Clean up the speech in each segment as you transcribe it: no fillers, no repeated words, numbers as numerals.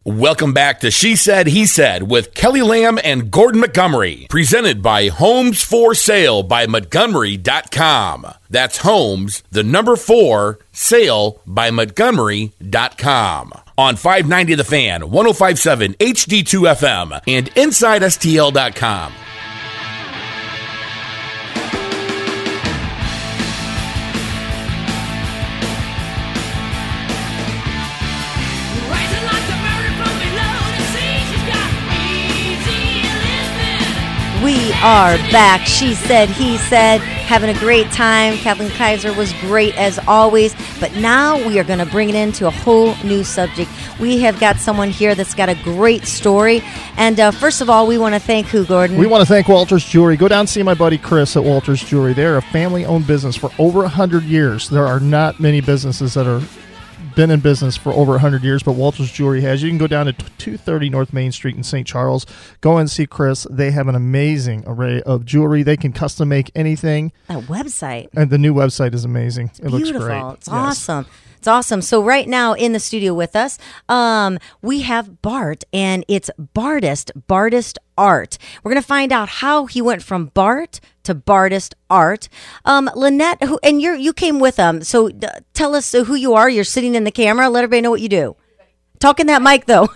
Welcome back to She Said, He Said with Kelly Lamb and Gordon Montgomery. Presented by Homes for Sale by Montgomery.com. That's Homes, the number 4, sale by Montgomery.com. On 590 The Fan, 105.7 HD2 FM, and InsideSTL.com. We are back. She said, he said, having a great time. Kathleen Kaiser was great as always. But now we are going to bring it into a whole new subject. We have got someone here that's got a great story. And first of all, we want to thank who, Gordon? We want to thank Walters Jewelry. Go down and see my buddy Chris at Walters Jewelry. They're a family-owned business for over 100 years. There are not many businesses that are been in business for over 100 years, but Walters Jewelry has. You can go down to 230 North Main Street in St. Charles. Go and see Chris. They have an amazing array of jewelry. They can custom make anything. That website. And the new website is amazing. It looks beautiful. great. It's awesome. It's awesome. So right now in the studio with us, we have Bart, and it's Bartist Art. We're going to find out how he went from Bart to Bartist Art. Lynette, you came with him, so tell us who you are. You're sitting in the camera. Let everybody know what you do. Talk in that mic, though.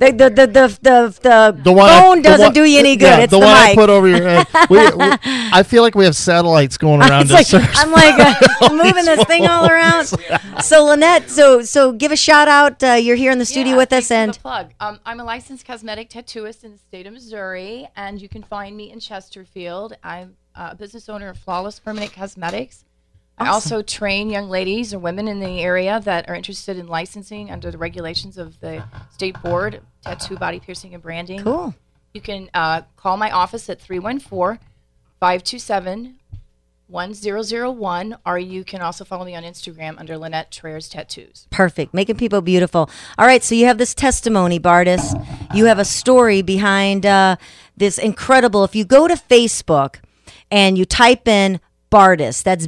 the phone doesn't do you any good. Yeah, it's the mic. one I put over your head. I feel like we have satellites going around us. I'm moving this thing all around. So Lynette, so give a shout out. You're here in the studio with us, and plug. I'm a licensed cosmetic tattooist in the state of Missouri, and you can find me in Chesterfield. I'm a business owner of Flawless Permanent Cosmetics. I also train young ladies or women in the area that are interested in licensing under the regulations of the State Board of Tattoo, Body Piercing, and Branding. Cool. You can call my office at 314-527-1001, or you can also follow me on Instagram under Lynette Traers Tattoos. Perfect. Making people beautiful. All right, so you have this testimony, Bartis. You have a story behind this incredible. If you go to Facebook and you type in Bartist, that's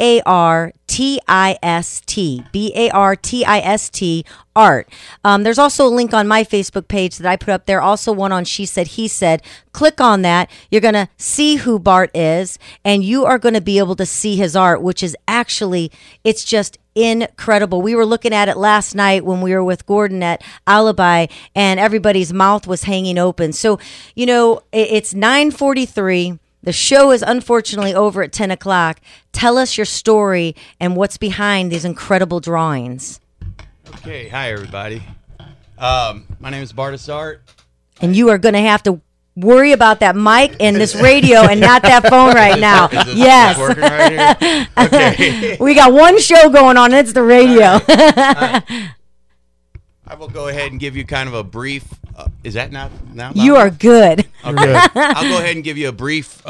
BARTIST, art. There's also a link on my Facebook page that I put up there, also one on She Said, He Said. Click on that. You're going to see who Bart is, and you are going to be able to see his art, which is actually, it's just incredible. We were looking at it last night when we were with Gordon at Alibi, and everybody's mouth was hanging open. So, it's 9:43. The show is unfortunately over at 10 o'clock. Tell us your story and what's behind these incredible drawings. Okay. Hi, everybody. My name is Bartist Art. And you are going to have to worry about that mic and this radio and not that phone right now. Yes. Working right here? Okay. We got one show going on. It's the radio. All right. I will go ahead and give you kind of a brief. Is that not now? You are good. Okay. I'll go ahead and give you a brief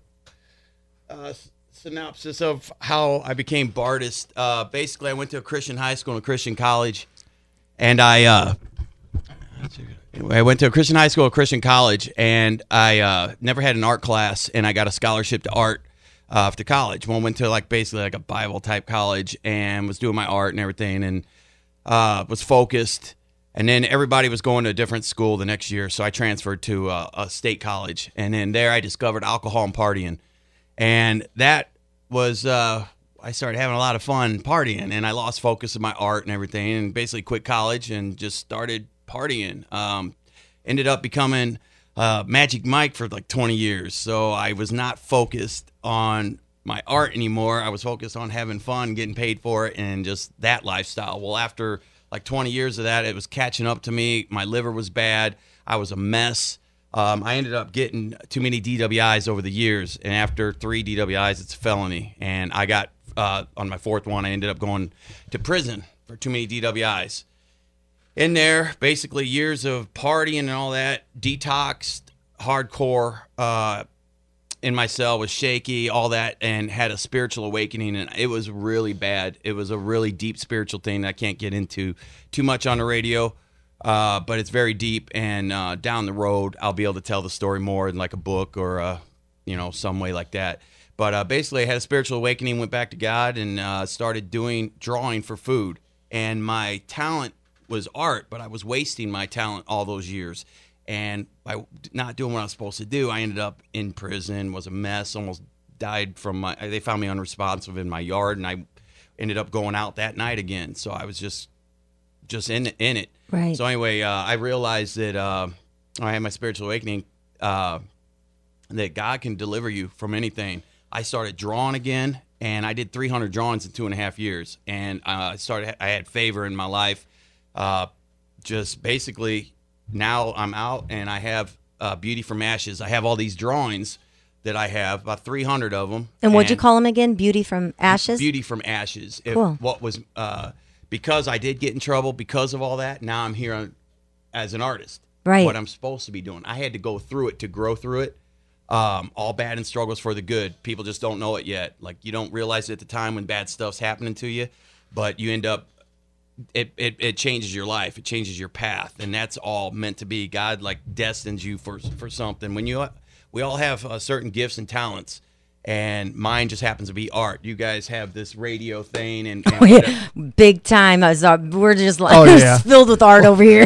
synopsis of how I became Bartist. Basically, I went to a Christian high school and a Christian college, and I went to a Christian high school, a Christian college, and I never had an art class, and I got a scholarship to art after college. Well, I went to basically a Bible type college and was doing my art and everything, and was focused. And then everybody was going to a different school the next year, so I transferred to a state college. And then there I discovered alcohol and partying. And that was, I started having a lot of fun partying, and I lost focus of my art and everything, and basically quit college and just started partying. Ended up becoming Magic Mike for 20 years, so I was not focused on my art anymore. I was focused on having fun, getting paid for it, and just that lifestyle. Well, after 20 years of that, it was catching up to me. My liver was bad. I was a mess. I ended up getting too many DWIs over the years, and after 3 DWIs, it's a felony. And I got, on my 4th one, I ended up going to prison for too many DWIs. In there, basically years of partying and all that, detoxed, hardcore, in my cell, was shaky, all that, and had a spiritual awakening, and it was really bad. It was a really deep spiritual thing that I can't get into too much on the radio, but it's very deep, and down the road, I'll be able to tell the story more in a book or, some way like that. But basically, I had a spiritual awakening, went back to God, and started drawing for food. And my talent was art, but I was wasting my talent all those years. And by not doing what I was supposed to do, I ended up in prison, was a mess, almost died they found me unresponsive in my yard, and I ended up going out that night again. So I was just in it. Right. So anyway, I realized that I had my spiritual awakening, that God can deliver you from anything. I started drawing again, and I did 300 drawings in 2.5 years. And I had favor in my life. Just basically, now I'm out, and I have Beauty from Ashes. I have all these drawings that I have, about 300 of them. And what'd you call them again? Beauty from Ashes? Beauty from Ashes. Cool. Because I did get in trouble because of all that, now I'm here as an artist. Right. What I'm supposed to be doing. I had to go through it to grow through it. All bad and struggles for the good. People just don't know it yet. Like, you don't realize it at the time when bad stuff's happening to you, but you end up, it changes your life. It changes your path, and that's all meant to be. God destines you for something. We all have certain gifts and talents, and mine just happens to be art. You guys have this radio thing, and big time. We're just yeah. filled with art over here.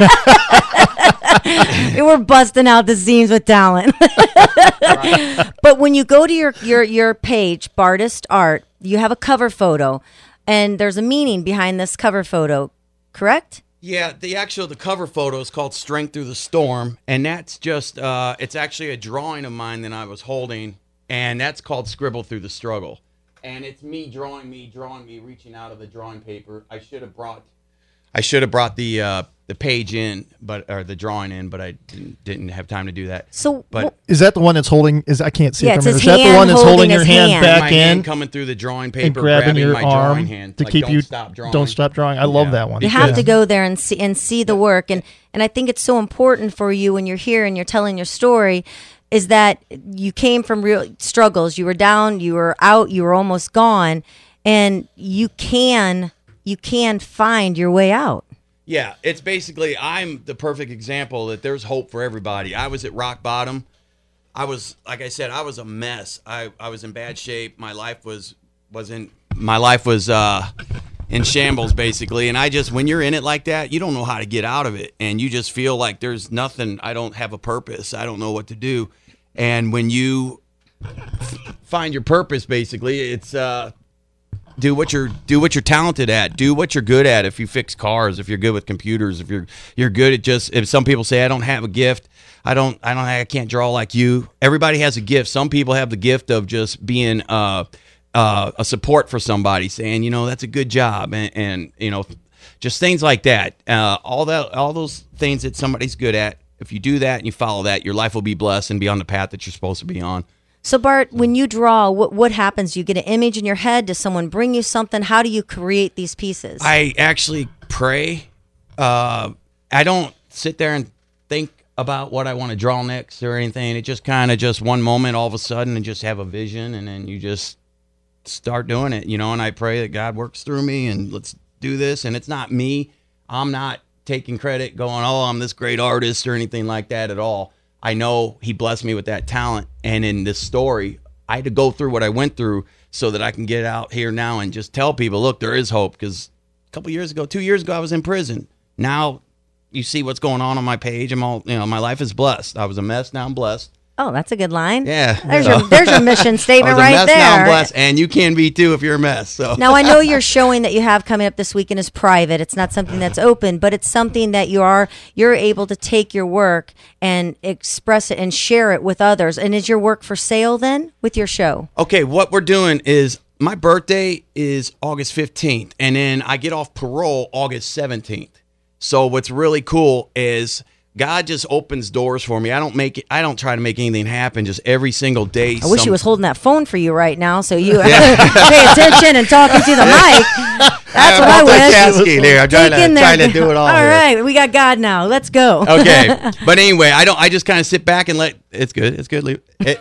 We're busting out the seams with talent. But when you go to your page, Bartist Art, you have a cover photo, and there's a meaning behind this cover photo, correct? Yeah, the cover photo is called Strength Through the Storm, and that's just it's actually a drawing of mine that I was holding, and that's called Scribble Through the Struggle. And it's me drawing me, reaching out of the drawing paper. I should have brought the page in, or the drawing in, but I didn't have time to do that. But is that the one that's holding? I can't see it it's from here. his Is that the hand one that's holding your his hand hand. back my in hand coming through the drawing paper, and grabbing your my arm drawing hand to keep don't you stop drawing. don't stop drawing? I love that one. You have to go there and see the work, and I think it's so important for you when you're here and you're telling your story, is that you came from real struggles. You were down, you were out, you were almost gone, and you can find your way out. Yeah, it's basically, I'm the perfect example that there's hope for everybody. I was at rock bottom. I was, like I said, I was a mess. I was in bad shape. My life was in shambles, basically. And when you're in it like that, you don't know how to get out of it. And you just feel like there's nothing, I don't have a purpose. I don't know what to do. And when you find your purpose, basically, it's do what you're talented at. Do what you're good at. If you fix cars, if you're good with computers, if you're good at if some people say I don't have a gift, I can't draw like you. Everybody has a gift. Some people have the gift of just being a support for somebody, saying, that's a good job, and just things like that. All those things that somebody's good at. If you do that and you follow that, your life will be blessed and be on the path that you're supposed to be on. So, Bart, when you draw, what happens? You get an image in your head? Does someone bring you something? How do you create these pieces? I actually pray. I don't sit there and think about what I want to draw next or anything. It just kind of just one moment all of a sudden and just have a vision, and then you just start doing it, and I pray that God works through me and let's do this. And it's not me. I'm not taking credit going, I'm this great artist or anything like that at all. I know he blessed me with that talent. And in this story, I had to go through what I went through so that I can get out here now and just tell people, look, there is hope. Because a couple years ago, 2 years ago, I was in prison. Now you see what's going on my page. I'm all, my life is blessed. I was a mess. Now I'm blessed. Oh, that's a good line. Yeah. There's your mission statement right I was a mess, there. now I'm blessed, and you can be too if you're a mess. So now I know your showing that you have coming up this weekend is private. It's not something that's open, but it's something that you're able to take your work and express it and share it with others. And is your work for sale then with your show? Okay, what we're doing is my birthday is August 15th, and then I get off parole August 17th. So what's really cool is God just opens doors for me. I don't try to make anything happen. Just every single day. I wish he was holding that phone for you right now, so you pay attention and talking to the mic. That's what I wish. Here. I'm trying to do it all. All right, we got God now. Let's go. Okay, but anyway, I just kind of sit back and let. It's good. Leave it.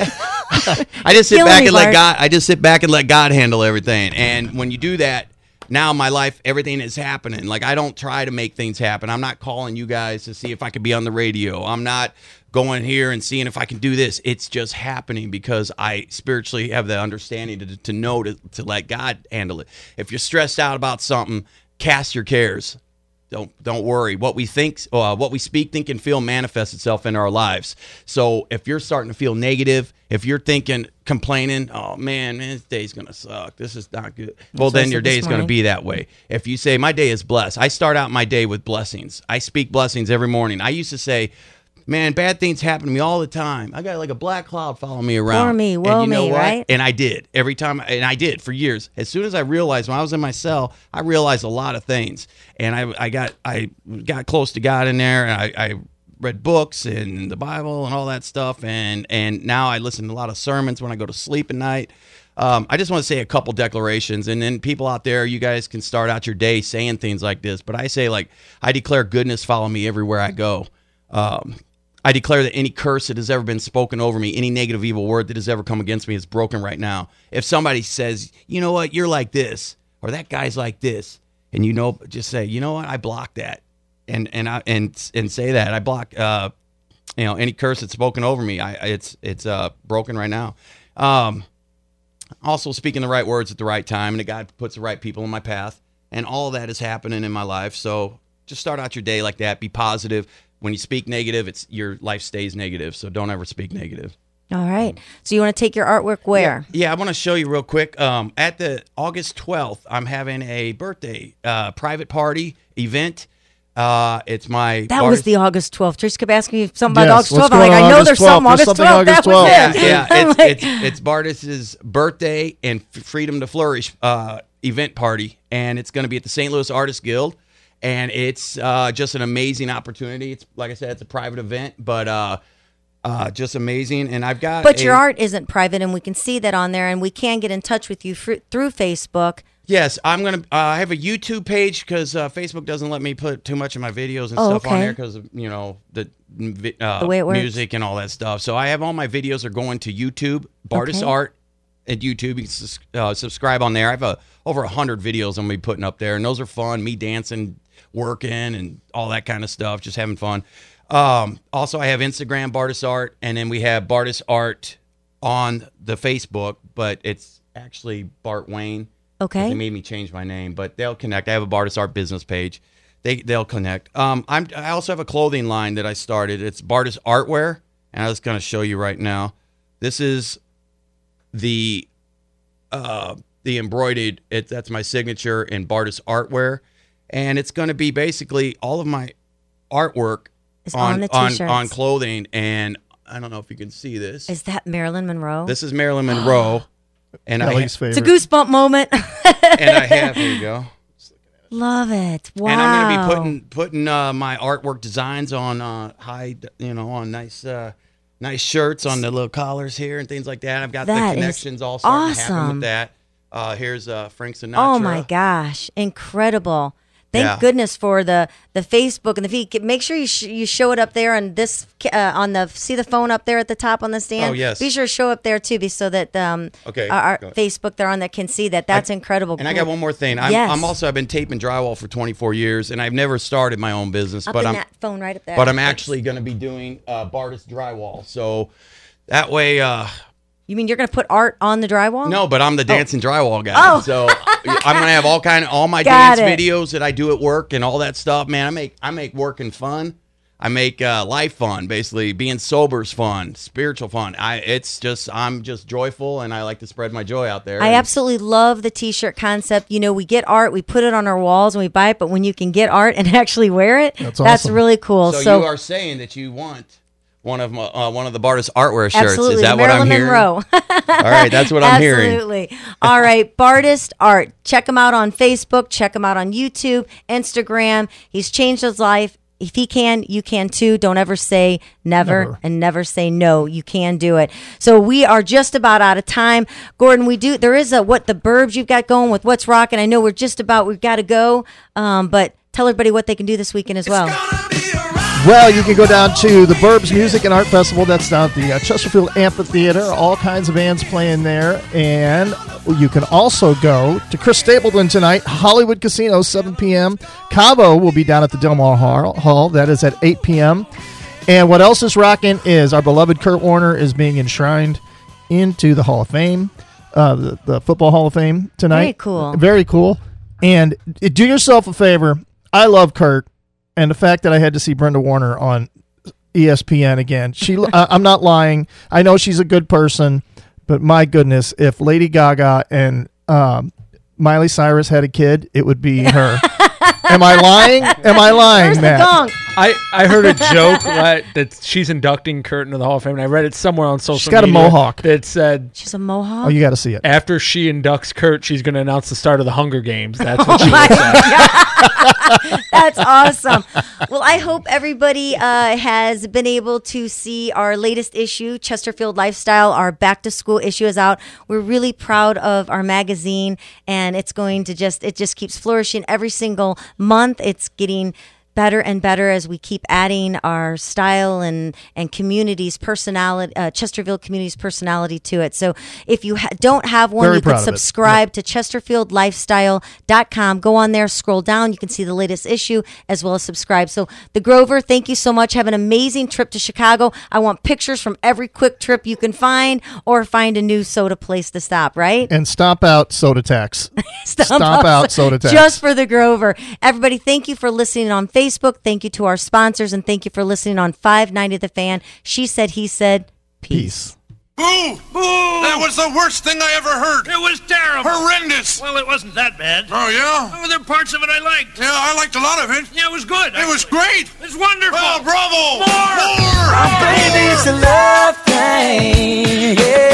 I just sit back and let God. I just sit back and let God handle everything. And when you do that, now my life, everything is happening. Like, I don't try to make things happen. I'm not calling you guys to see if I could be on the radio. I'm not going here and seeing if I can do this. It's just happening because I spiritually have the understanding to know to let God handle it. If you're stressed out about something, cast your cares. Don't worry. What we think, what we speak, think, and feel manifests itself in our lives. So if you're starting to feel negative, if you're thinking, complaining, oh man, this day's gonna suck. This is not good. Well, then your day is gonna be that way. If you say, my day is blessed, I start out my day with blessings. I speak blessings every morning. I used to say, man, bad things happen to me all the time. I got like a black cloud following me around. For me, woe me, right? And I did every time, and I did for years. As soon as I realized, when I was in my cell, I realized a lot of things, and I got close to God in there, and I read books and the Bible and all that stuff, and now I listen to a lot of sermons when I go to sleep at night. I just want to say a couple declarations, and then people out there, you guys can start out your day saying things like this. But I say, like, I declare goodness follow me everywhere I go. I declare that any curse that has ever been spoken over me, any negative, evil word that has ever come against me is broken right now. If somebody says, you know what, you're like this, or that guy's like this, and just say, you know what, I block that, and say that I block, any curse that's spoken over me. It's broken right now. Also speaking the right words at the right time, and that God puts the right people in my path, and all of that is happening in my life. So just start out your day like that. Be positive. When you speak negative, your life stays negative. So don't ever speak negative. All right. So you want to take your artwork where? Yeah, I want to show you real quick. At the August 12th, I'm having a birthday private party event. It's my That was the August 12th. Trish kept asking me something about August 12th. I'm like, I know there's something August August 12th. That was it. Yeah. It's Bardis's birthday and Freedom to Flourish event party, and it's going to be at the St. Louis Artists Guild. And it's just an amazing opportunity. It's, like I said, it's a private event, but just amazing. And I've got But your art isn't private, and we can see that on there, and we can get in touch with you through Facebook. Yes, I'm going to I have a YouTube page because Facebook doesn't let me put too much of my videos and stuff on there because of, the way it works. Music and all that stuff. So I have all my videos are going to YouTube, Bardis Art at YouTube. You can subscribe on there. I have over 100 videos I'm going to be putting up there, and those are fun, me dancing, working, and all that kind of stuff, just having fun. Also, I have Instagram, Bardis Art, and then we have Bardis Art on the Facebook, but it's actually Bart Wayne. Okay. They made me change my name, but they'll connect. I have a Bardis Art business page. They'll connect. I also have a clothing line that I started. It's Bardis Artwear, and I was going to show you right now. This is the embroidered. That's my signature in Bardis Artwear. And it's going to be basically all of my artwork on clothing. And I don't know if you can see this. Is that Marilyn Monroe? This is Marilyn Monroe. And Kelly's favorite. It's a goosebump moment. And I have, here you go. Love it. Wow. And I'm going to be putting my artwork designs on on nice shirts on the little collars here and things like that. I've got the connections all starting to happen with that. Here's Frank Sinatra. Oh my gosh, incredible. Thank goodness for the Facebook and the feed. Make sure you show it up there on this see the phone up there at the top on the stand. Oh yes. Be sure to show up there too, so that our Facebook they're on that can see that. That's incredible. And I got one more thing. I've been taping drywall for 24 years, and I've never started my own business. That phone right up there. But I'm actually going to be doing Bardis drywall, so that way. You mean you're going to put art on the drywall? No, but I'm the dancing drywall guy. Oh. So I'm going to have all my dance videos that I do at work and all that stuff. Man, I make working fun. I make life fun, basically. Being sober is fun, spiritual fun. I'm just joyful, and I like to spread my joy out there. I absolutely love the T-shirt concept. We get art, we put it on our walls, and we buy it. But when you can get art and actually wear it, that's awesome. really cool. So you are saying that you want one of the Bardis Artwear shirts. Absolutely. Is that Marilyn what I'm Monroe. hearing? All right, that's what I'm hearing. Absolutely. All right, Bardis Art. Check him out on Facebook. Check him out on YouTube, Instagram. He's changed his life. If he can, you can too. Don't ever say never. And never say no. You can do it. So we are just about out of time. Gordon, there is the Burbs you've got going with What's Rockin'. I know we've got to go. But tell everybody what they can do this weekend as well. Well, you can go down to the Burbs Music and Art Festival. That's down at the Chesterfield Amphitheater. All kinds of bands playing there. And you can also go to Chris Stapleton tonight, Hollywood Casino, 7 p.m. Cabo will be down at the Del Mar Hall. That is at 8 p.m. And what else is rocking is our beloved Kurt Warner is being enshrined into the Hall of Fame, the Football Hall of Fame tonight. Very cool. Very cool. And do yourself a favor. I love Kurt, and the fact that I had to see Brenda Warner on ESPN again. I'm not lying. I know she's a good person, but my goodness, if Lady Gaga and Miley Cyrus had a kid, it would be her. Am I lying? Where's Matt? the gong? I heard a joke that she's inducting Kurt into the Hall of Fame, and I read it somewhere on social media. She's got a mohawk. That said, She's a mohawk? Oh, you got to see it. after she inducts Kurt, she's going to announce the start of the Hunger Games. That's what she looks at. That's awesome. Well, I hope everybody has been able to see our latest issue, Chesterfield Lifestyle. Our back to school issue is out. We're really proud of our magazine, and it's going to it just keeps flourishing every single month. It's getting better and better as we keep adding our style and community's personality, Chesterfield community's personality to it. So if you don't have one, Very you can proud of it. subscribe to ChesterfieldLifestyle.com. Go on there, scroll down. You can see the latest issue as well as subscribe. So the Grover, thank you so much. Have an amazing trip to Chicago. I want pictures from every quick trip you can find, or find a new soda place to stop, right? And stomp out soda tax. Stomp out soda tax. Just for the Grover. Everybody, thank you for listening on Facebook. Thank you to our sponsors, and thank you for listening on 590 The Fan. She said, he said, peace. Boo! Boo! That was the worst thing I ever heard. It was terrible. Horrendous. Well, it wasn't that bad. Oh, yeah? Oh, there were parts of it I liked. Yeah, I liked a lot of it. Yeah, it was good. It was great. It's wonderful. Oh, bravo! More! More! Baby's a love thing, yeah.